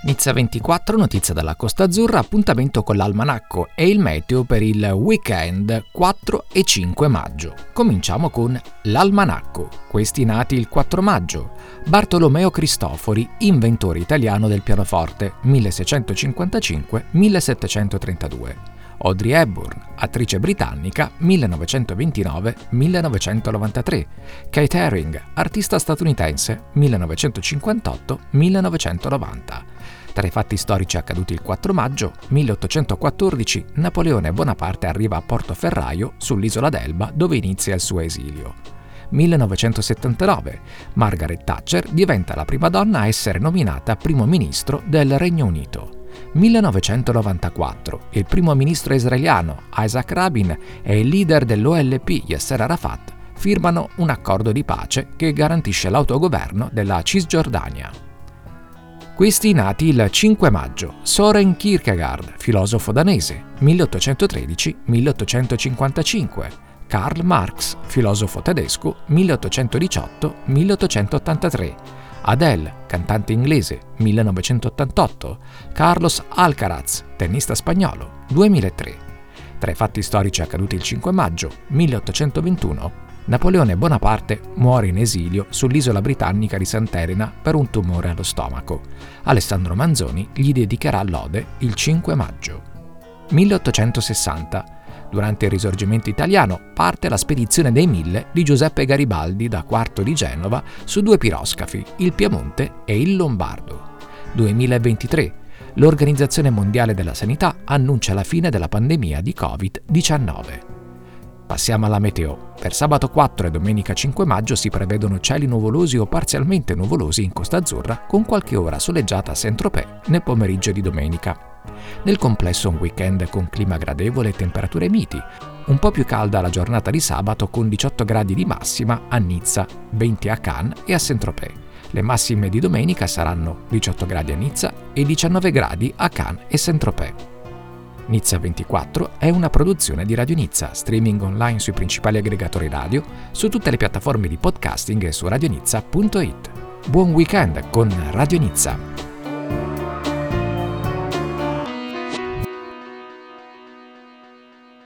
Nizza 24, notizia dalla Costa Azzurra, appuntamento con l'almanacco e il meteo per il weekend 4 e 5 maggio. Cominciamo con l'almanacco. Questi nati il 4 maggio. Bartolomeo Cristofori, inventore italiano del pianoforte, 1655-1732. Audrey Hepburn, attrice britannica, 1929-1993. Kate Herring, artista statunitense, 1958-1990. Tra i fatti storici accaduti il 4 maggio, 1814, Napoleone Bonaparte arriva a Portoferraio, sull'isola d'Elba, dove inizia il suo esilio. 1979, Margaret Thatcher diventa la prima donna a essere nominata primo ministro del Regno Unito. 1994, il primo ministro israeliano Isaac Rabin e il leader dell'OLP Yasser Arafat firmano un accordo di pace che garantisce l'autogoverno della Cisgiordania. Questi nati il 5 maggio. Søren Kierkegaard, filosofo danese, 1813-1855. Karl Marx, filosofo tedesco, 1818-1883. Adele, cantante inglese, 1988. Carlos Alcaraz, tennista spagnolo, 2003. Tra i fatti storici accaduti il 5 maggio 1821, Napoleone Bonaparte muore in esilio sull'isola britannica di Sant'Elena per un tumore allo stomaco. Alessandro Manzoni gli dedicherà lode il 5 maggio. 1860. Durante il Risorgimento italiano parte la spedizione dei 1000 di Giuseppe Garibaldi da Quarto di Genova su 2 piroscafi, il Piemonte e il Lombardo. 2023. L'Organizzazione Mondiale della Sanità annuncia la fine della pandemia di Covid-19. Passiamo alla meteo. Per sabato 4 e domenica 5 maggio si prevedono cieli nuvolosi o parzialmente nuvolosi in Costa Azzurra, con qualche ora soleggiata a Saint-Tropez nel pomeriggio di domenica. Nel complesso un weekend con clima gradevole e temperature miti, un po' più calda la giornata di sabato con 18 gradi di massima a Nizza, 20 a Cannes e a Saint-Tropez. Le massime di domenica saranno 18 gradi a Nizza e 19 gradi a Cannes e Saint-Tropez. Nizza 24 è una produzione di Radio Nizza, streaming online sui principali aggregatori radio, su tutte le piattaforme di podcasting e su radionizza.it. Buon weekend con Radio Nizza!